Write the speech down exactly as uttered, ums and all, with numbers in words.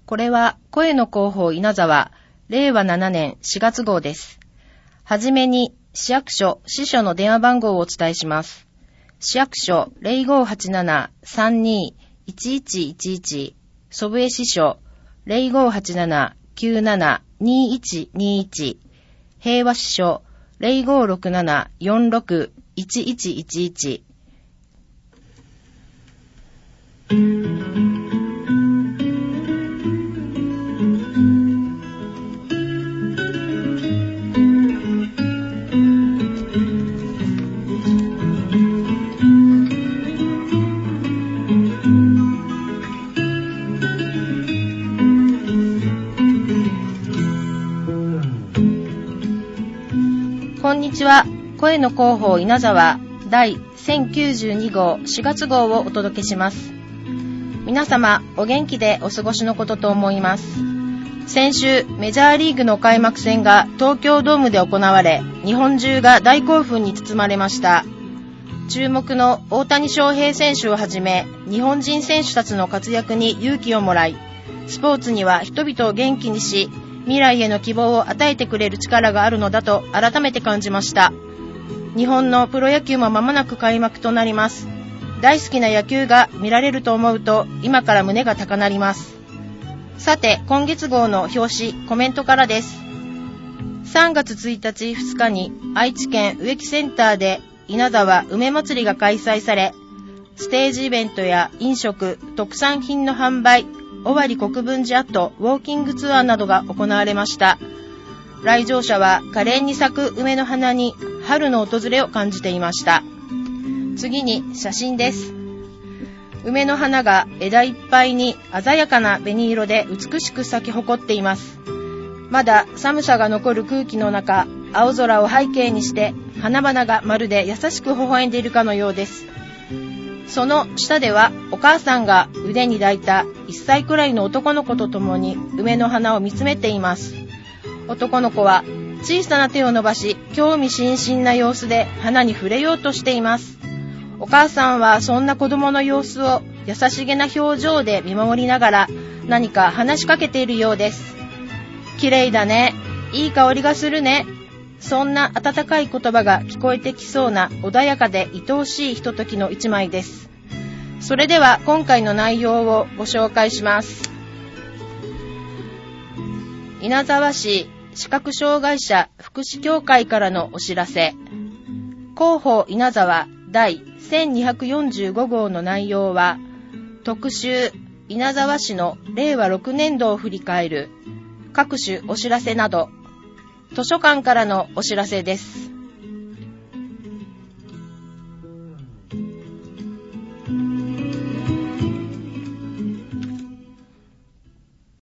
これは声の広報稲沢れいわななねんしがつ号です。はじめに市役所支所の電話番号をお伝えします。市役所 ゼロごはちなな さんに いちいちいちいち、祖父江支所 ゼロごはちなな きゅうなな にいちにいち、平和支所 ゼロごろくなな よんろく いちいちいちいち。こんにちは。声の広報稲沢第せんきゅうじゅうに号しがつ号をお届けします。皆様お元気でお過ごしのことと思います。先週メジャーリーグの開幕戦が東京ドームで行われ、日本中が大興奮に包まれました。注目の大谷翔平選手をはじめ日本人選手たちの活躍に勇気をもらい、スポーツには人々を元気にし、未来への希望を与えてくれる力があるのだと改めて感じました。日本のプロ野球も間もなく開幕となります。大好きな野球が見られると思うと今から胸が高鳴ります。さて、今月号の表紙コメントからです。さんがつついたちふつかに愛知県植木センターで稲沢梅まつりが開催され、ステージイベントや飲食、特産品の販売、尾張国分寺跡ウォーキングツアーなどが行われました。来場者は可憐に咲く梅の花に春の訪れを感じていました。次に写真です。梅の花が枝いっぱいに鮮やかな紅色で美しく咲き誇っています。まだ寒さが残る空気の中、青空を背景にして花々がまるで優しく微笑んでいるかのようです。その下ではお母さんが腕に抱いたいっさいくらいの男の子と共に梅の花を見つめています。男の子は小さな手を伸ばし、興味津々な様子で花に触れようとしています。お母さんはそんな子供の様子を優しげな表情で見守りながら何か話しかけているようです。綺麗だね、いい香りがするね、そんな温かい言葉が聞こえてきそうな穏やかで愛おしいひとときの一枚です。それでは今回の内容をご紹介します。稲沢市視覚障害者福祉協会からのお知らせ。広報稲沢第せんにひゃくよんじゅうご号の内容は、特集稲沢市のれいわろくねんどを振り返る各種お知らせなど、図書館からのお知らせです。